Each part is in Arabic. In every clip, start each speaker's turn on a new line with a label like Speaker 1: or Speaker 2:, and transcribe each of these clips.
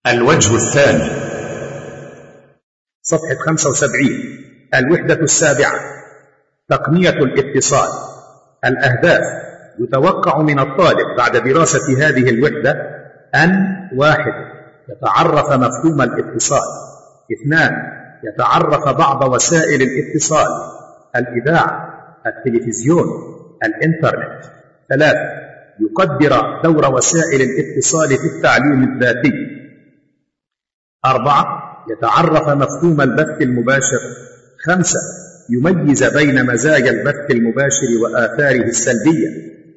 Speaker 1: الوجه الثاني،
Speaker 2: صفحة 75. الوحدة السابعة، تقنية الاتصال. الأهداف: يتوقع من الطالب بعد دراسة هذه الوحدة أن: 1. يتعرف مفهوم الاتصال. 2. يتعرف بعض وسائل الاتصال: الإذاعة، التلفزيون، الإنترنت. 3. يقدر دور وسائل الاتصال في التعليم الذاتي. 4. يتعرف مفهوم البث المباشر. 5. يميز بين مزايا البث المباشر وآثاره السلبية.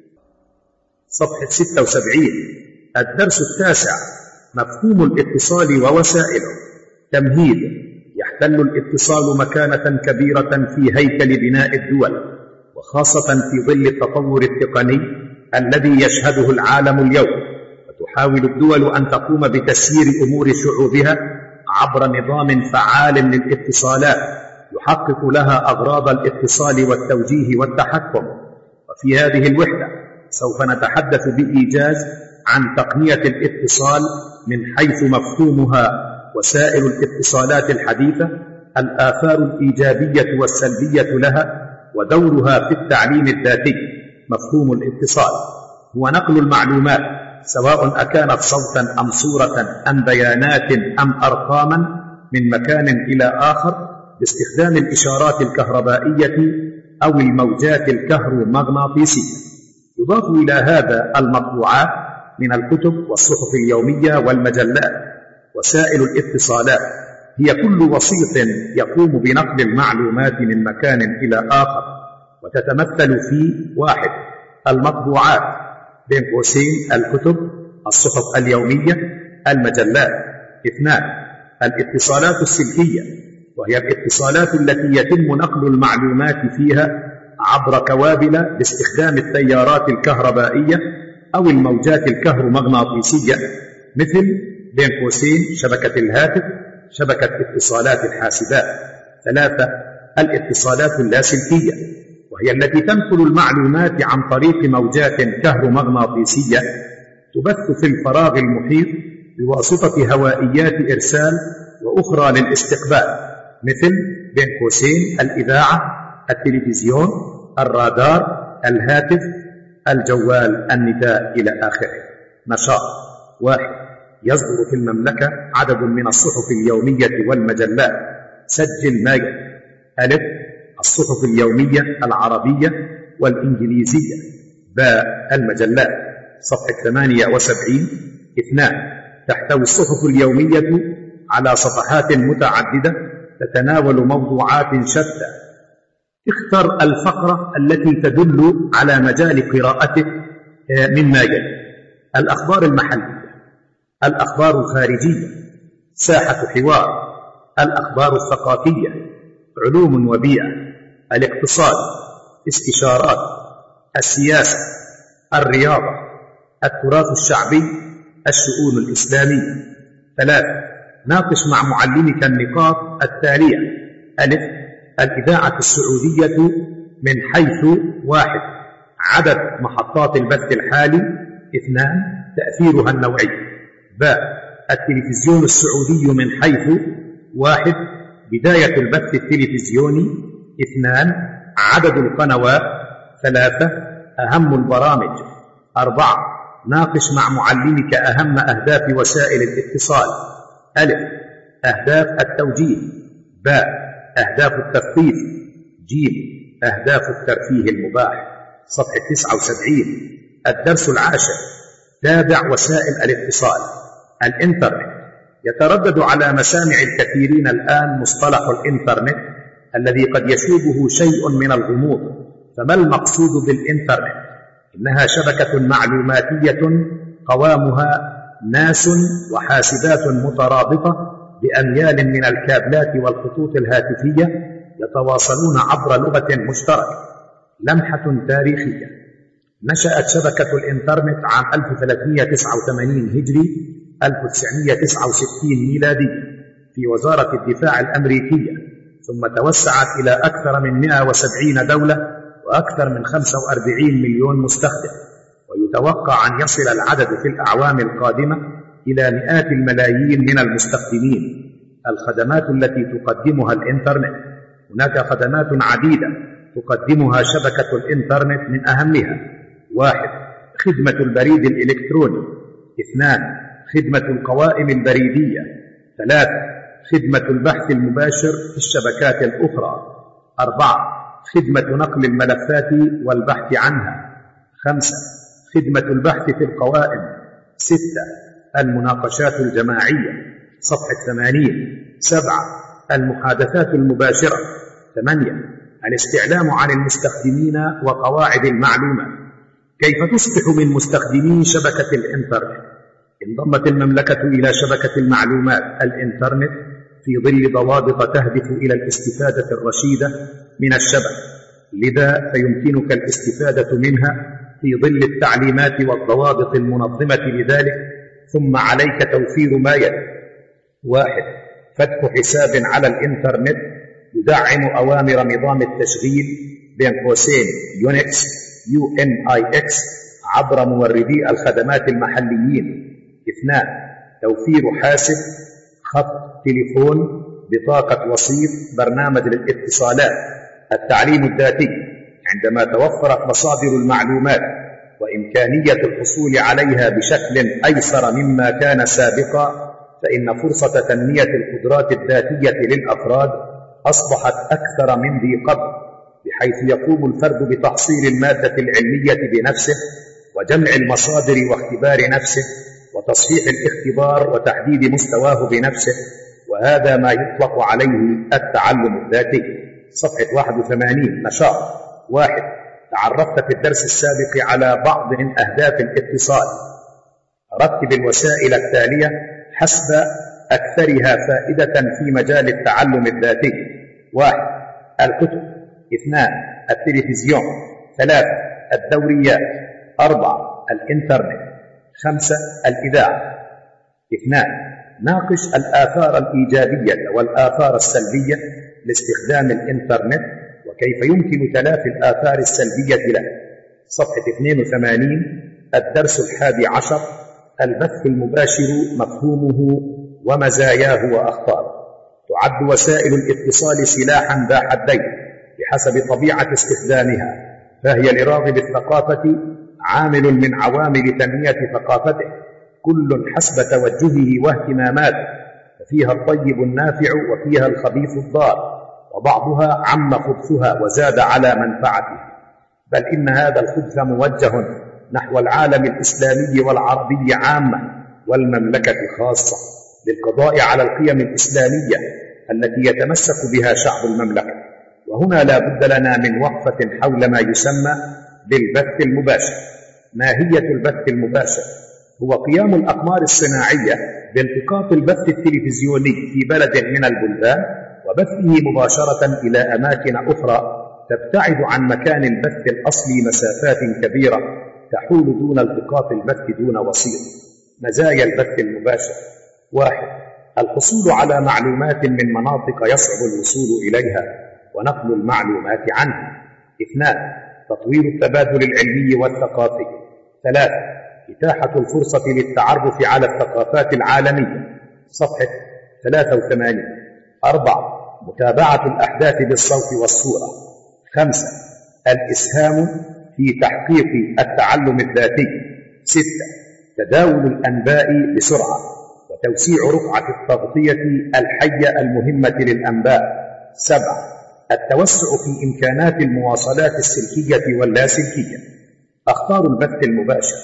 Speaker 2: صفحة 76. الدرس التاسع، مفهوم الاتصال ووسائله. تمهيد: يحتل الاتصال مكانة كبيرة في هيكل بناء الدول، وخاصة في ظل التطور التقني الذي يشهده العالم اليوم، وتحاول الدول أن تقوم بتسيير أمور شعوبها عبر نظام فعال للاتصالات يحقق لها أغراض الاتصال والتوجيه والتحكم. وفي هذه الوحدة سوف نتحدث بإيجاز عن تقنية الاتصال من حيث مفهومها، وسائل الاتصالات الحديثة، الآثار الإيجابية والسلبية لها، ودورها في التعليم الذاتي. مفهوم الاتصال هو نقل المعلومات، سواء أكانت صوتا أم صورة أم بيانات أم أرقاما، من مكان إلى آخر باستخدام الإشارات الكهربائية أو الموجات الكهرومغناطيسية. يضاف إلى هذا المطبوعات من الكتب والصحف اليومية والمجلات. وسائل الاتصالات هي كل وسيط يقوم بنقل المعلومات من مكان إلى آخر، وتتمثل في: 1. المطبوعات بين قوسين الكتب، الصحف اليومية، المجلات. 2. الاتصالات السلكية، وهي الاتصالات التي يتم نقل المعلومات فيها عبر كوابل باستخدام التيارات الكهربائية أو الموجات الكهرومغناطيسية، مثل بين قوسين شبكة الهاتف، شبكة اتصالات الحاسبات. 3. الاتصالات اللاسلكية، وهي التي تنقل المعلومات عن طريق موجات كهرومغناطيسية تبث في الفراغ المحيط بواسطة هوائيات إرسال وأخرى للاستقبال، مثل بين قوسين الإذاعة، التلفزيون، الرادار، الهاتف، الجوال، النداء، إلى آخره. نشاط: 1. يصدر في المملكة عدد من الصحف اليومية والمجلات. سجل ما يلي: أ. الصحف اليومية العربية والإنجليزية. ب. المجلات. صفحة 78. 2. تحتوي الصحف اليومية على صفحات متعددة تتناول موضوعات شتى. اختر الفقرة التي تدل على مجال قراءتك مما يلي: الأخبار المحلية، الأخبار الخارجية، ساحة حوار، الأخبار الثقافية، علوم وبيئة، الاقتصاد، استشارات، السياسة، الرياضة، التراث الشعبي، الشؤون الإسلامية. 3. ناقش مع معلمك النقاط التالية: أ. الإذاعة السعودية من حيث: 1. عدد محطات البث الحالي. 2. تأثيرها النوعي. ب. التلفزيون السعودي من حيث: 1. بداية البث التلفزيوني. 2. عدد القنوات. 3. أهم البرامج. 4. ناقش مع معلمك أهم أهداف وسائل الاتصال: أ. أهداف التوجيه. ب. أهداف التثقيف. ج. أهداف الترفيه المباح. صفحة 79. الدرس العاشر: تابع وسائل الاتصال. الإنترنت. يتردد على مسامع الكثيرين الآن مصطلح الإنترنت الذي قد يشوبه شيء من الغموض. فما المقصود بالإنترنت؟ إنها شبكة معلوماتية قوامها ناس وحاسبات مترابطة بأميال من الكابلات والخطوط الهاتفية يتواصلون عبر لغة مشتركة. لمحة تاريخية: نشأت شبكة الإنترنت عام 1389 هجري 1969 ميلادي في وزارة الدفاع الأمريكية، ثم توسعت إلى أكثر من 170 دولة وأكثر من 45 مليون مستخدم، ويتوقع أن يصل العدد في الأعوام القادمة إلى مئات الملايين من المستخدمين. الخدمات التي تقدمها الإنترنت: هناك خدمات عديدة تقدمها شبكة الإنترنت، من أهمها: 1. خدمة البريد الإلكتروني. 2. خدمة القوائم البريدية. 3. خدمة البحث المباشر في الشبكات الأخرى. 4. خدمة نقل الملفات والبحث عنها. 5. خدمة البحث في القوائم. 6. المناقشات الجماعية. صفحة 80. 7. المحادثات المباشرة. 8. الاستعلام عن المستخدمين وقواعد المعلومات. كيف تصبح من مستخدمي شبكة الإنترنت؟ انضمت المملكة إلى شبكة المعلومات الإنترنت في ظل ضوابط تهدف إلى الاستفادة الرشيدة من الشبكة، لذا فيمكنك الاستفادة منها في ظل التعليمات والضوابط المنظمة لذلك. ثم عليك توفير ما يلي: 1. فتح حساب على الإنترنت يدعم أوامر نظام التشغيل بين قوسين يونكس UNIX عبر موردي الخدمات المحليين. 2. توفير حاسب، خط تليفون، بطاقة وسيط، برنامج للاتصالات. التعليم الذاتي: عندما توفرت مصادر المعلومات وإمكانية الحصول عليها بشكل أيسر مما كان سابقا، فإن فرصة تنمية القدرات الذاتية للأفراد أصبحت أكثر من ذي قبل، بحيث يقوم الفرد بتحصيل المادة العلمية بنفسه، وجمع المصادر واختبار نفسه، وتصحيح الاختبار وتحديد مستواه بنفسه، وهذا ما يطلق عليه التعلم الذاتي. صفحة 81. نشاط: 1. تعرفت في الدرس السابق على بعض من أهداف الاتصال. رتب الوسائل التالية حسب أكثرها فائدة في مجال التعلم الذاتي: 1. الكتب. 2. التلفزيون. 3. الدوريات. 4. الإنترنت. 5. الإذاعة. 2. ناقش الآثار الإيجابية والآثار السلبية لاستخدام الإنترنت، وكيف يمكن تلافي الآثار السلبية له. صفحة 82. الدرس 11: البث المباشر، مفهومه ومزاياه وأخطاره. تعد وسائل الاتصال سلاحا ذا حدين بحسب طبيعة استخدامها، فهي لراغب الثقافة عامل من عوامل تنمية ثقافته، كل حسب توجهه واهتماماته، ففيها الطيب النافع وفيها الخبيث الضار، وبعضها عم خبثها وزاد على منفعتها، بل إن هذا الخبث موجه نحو العالم الإسلامي والعربي عامة والمملكة خاصة، للقضاء على القيم الإسلامية التي يتمسك بها شعب المملكة. وهنا لا بد لنا من وقفة حول ما يسمى بالبث المباشر. ماهية البث المباشر؟ هو قيام الأقمار الصناعية بالتقاط البث التلفزيوني في بلد من البلدان وبثه مباشرة إلى أماكن أخرى تبتعد عن مكان البث الأصلي مسافات كبيرة تحول دون التقاط البث دون وسيط. مزايا البث المباشر: 1. الحصول على معلومات من مناطق يصعب الوصول إليها ونقل المعلومات عنها. 2. تطوير التبادل العلمي والثقافي. 3. إتاحة الفرصة للتعرف على الثقافات العالمية. صفحة 83. 4. متابعة الأحداث بالصوت والصورة. 5. الإسهام في تحقيق التعلم الذاتي. 6. تداول الأنباء بسرعة وتوسيع رقعة التغطية الحية المهمة للأنباء. 7. التوسع في إمكانات المواصلات السلكية واللاسلكية. أخطار البث المباشر: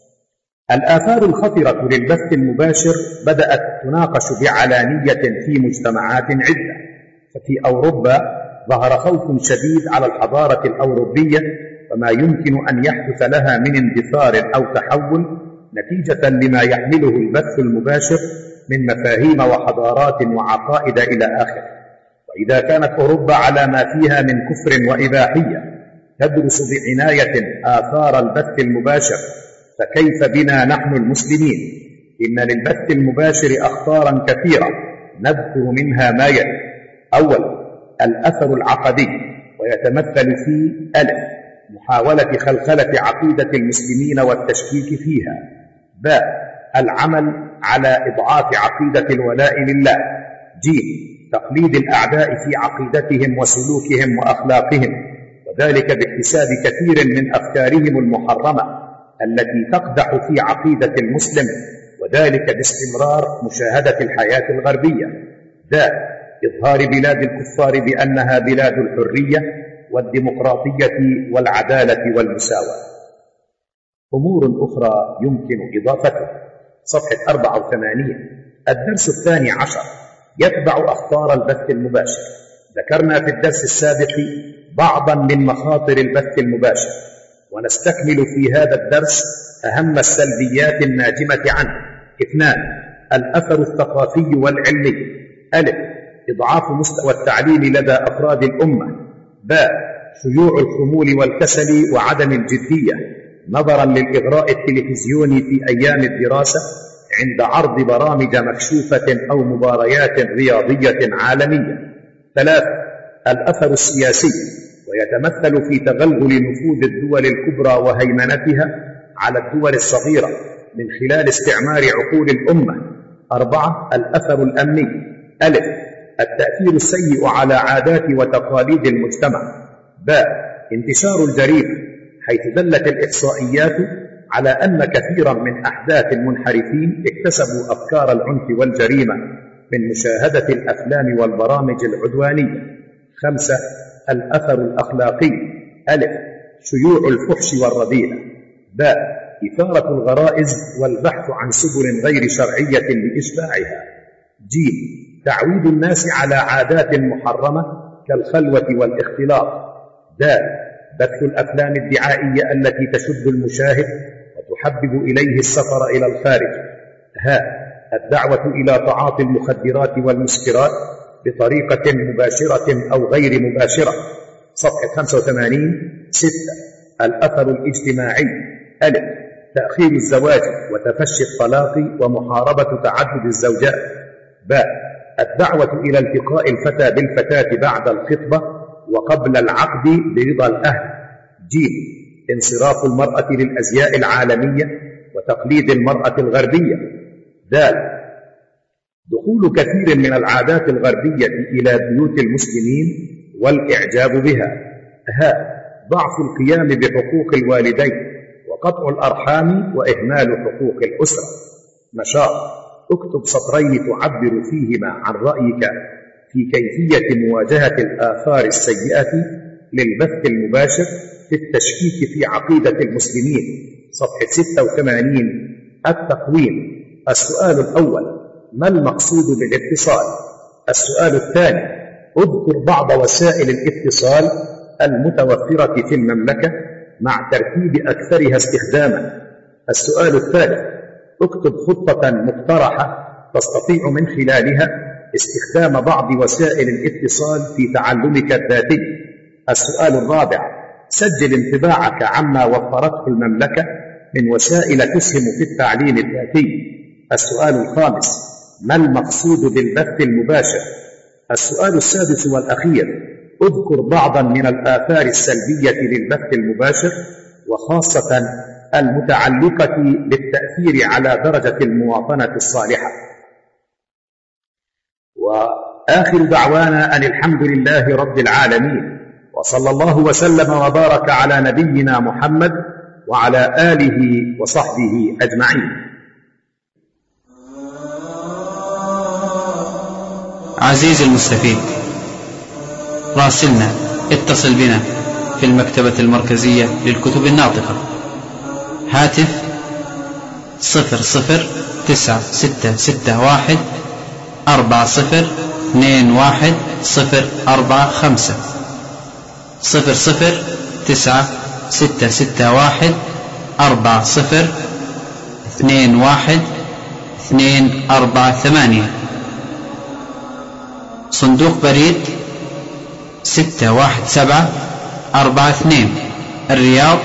Speaker 2: الآثار الخطرة للبث المباشر بدأت تناقش بعلانية في مجتمعات عدة، ففي أوروبا ظهر خوف شديد على الحضارة الأوروبية وما يمكن أن يحدث لها من اندثار أو تحول نتيجة لما يحمله البث المباشر من مفاهيم وحضارات وعقائد إلى آخره. وإذا كانت أوروبا على ما فيها من كفر وإباحية تدرس بعناية آثار البث المباشر، فكيف بنا نحن المسلمين؟ إن للبث المباشر أخطارا كثيرة، نذكر منها ما يلي: أول، الأثر العقدي، ويتمثل في: 1. محاولة خلخلة عقيدة المسلمين والتشكيك فيها. 2. العمل على إضعاف عقيدة الولاء لله. ج. تقليد الأعداء في عقيدتهم وسلوكهم وأخلاقهم، وذلك باكتساب كثير من أفكارهم المحرمة التي تقدح في عقيدة المسلم، وذلك باستمرار مشاهدة الحياة الغربية. د. إظهار بلاد الكفار بأنها بلاد الحرية والديمقراطية والعدالة والمساواة. أمور أخرى يمكن إضافتها. صفحة 84. الدرس 12 يتبع أخطار البث المباشر. ذكرنا في الدرس السابق بعضا من مخاطر البث المباشر، ونستكمل في هذا الدرس أهم السلبيات الناجمة عنه. 2. الأثر الثقافي والعلمي. أ. إضعاف مستوى التعليم لدى أفراد الأمة. ب. شيوع الخمول والكسل وعدم الجدية نظرا للإغراء التلفزيوني في أيام الدراسة عند عرض برامج مكشوفة أو مباريات رياضية عالمية. 3. الأثر السياسي، ويتمثل في تغلغل نفوذ الدول الكبرى وهيمنتها على الدول الصغيرة من خلال استعمار عقول الأمة. 4. الأثر الأمني. أ. التأثير السيء على عادات وتقاليد المجتمع. ب. انتشار الجريمة، حيث دلت الإحصائيات على أن كثيرا من أحداث المنحرفين اكتسبوا أفكار العنف والجريمة من مشاهدة الأفلام والبرامج العدوانية. 5. الأثر الأخلاقي. أ. شيوع الفحش والرذيلة. ب. إثارة الغرائز والبحث عن سبل غير شرعية لإشباعها. ج. تعويد الناس على عادات محرمة كالخلوة والاختلاط. د. بث الأفلام الدعائية التي تشد المشاهد وتحبب إليه السفر إلى الخارج. ه. الدعوة إلى تعاطي المخدرات والمسكرات بطريقة مباشرة أو غير مباشرة. صفحة 85. 6. الأثر الاجتماعي. أ. تأخير الزواج وتفشي الطلاق ومحاربة تعدد الزوجات. ب. الدعوة إلى التقاء الفتى بالفتاة بعد الخطبة وقبل العقد برضا الأهل. ج. انصراف المرأة للأزياء العالمية وتقليد المرأة الغربية. د. دخول كثير من العادات الغربية إلى بيوت المسلمين والإعجاب بها. ه. ضعف القيام بحقوق الوالدين وقطع الأرحام وإهمال حقوق الأسرة. نشاط: اكتب سطرين تعبر فيهما عن رأيك في كيفية مواجهة الآثار السيئة للبث المباشر في التشكيك في عقيدة المسلمين. صفحة 86. التقويم. السؤال الأول: ما المقصود بالاتصال؟ السؤال الثاني: اذكر بعض وسائل الاتصال المتوفرة في المملكة مع ترتيب أكثرها استخداما. السؤال الثالث: اكتب خطة مقترحة تستطيع من خلالها استخدام بعض وسائل الاتصال في تعلمك الذاتي. السؤال الرابع: سجل انطباعك عما وفرته المملكة من وسائل تسهم في التعليم الذاتي. السؤال الخامس: ما المقصود بالبث المباشر؟ السؤال السادس والأخير: اذكر بعضا من الآثار السلبية للبث المباشر، وخاصة المتعلقة بالتأثير على درجة المواطنة الصالحة. وآخر دعوانا أن الحمد لله رب العالمين، وصلى الله وسلم وبارك على نبينا محمد وعلى آله وصحبه أجمعين.
Speaker 1: عزيزي المستفيد، راسلنا، اتصل بنا في المكتبة المركزية للكتب الناطقة. هاتف 009661 4021 0096614 4021 صندوق بريد 61742 الرياض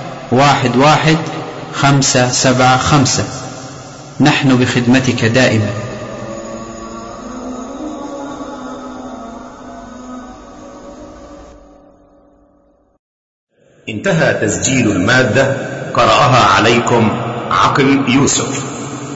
Speaker 1: 11575. نحن بخدمتك دائما.
Speaker 3: انتهى تسجيل المادة. قرأها عليكم عقل يوسف.